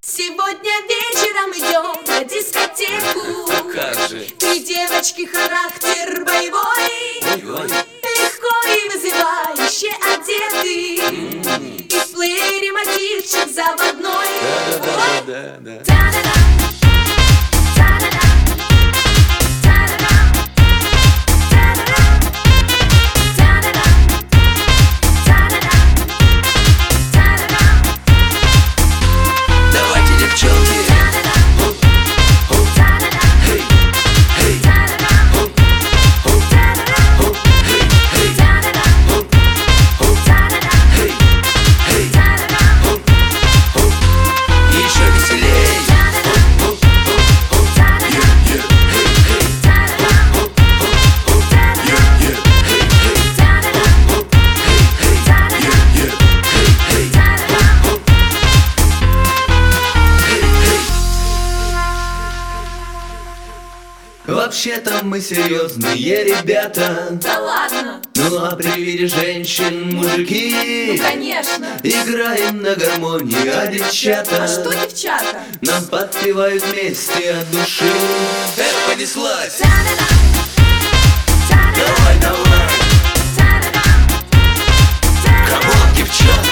Сегодня вечером идем на дискотеку. Как же? Три девочки, характер боевой, легко и вызывающе одеты, и плеере мотивчик заводной. Да. Вообще-то мы серьезные ребята. Да ладно? Ну а при виде женщин мужики, Ну конечно. играем на гармонии, а девчата, А что девчата? нам подпевают вместе от души. Понеслась! Давай, давай! Камон, девчата!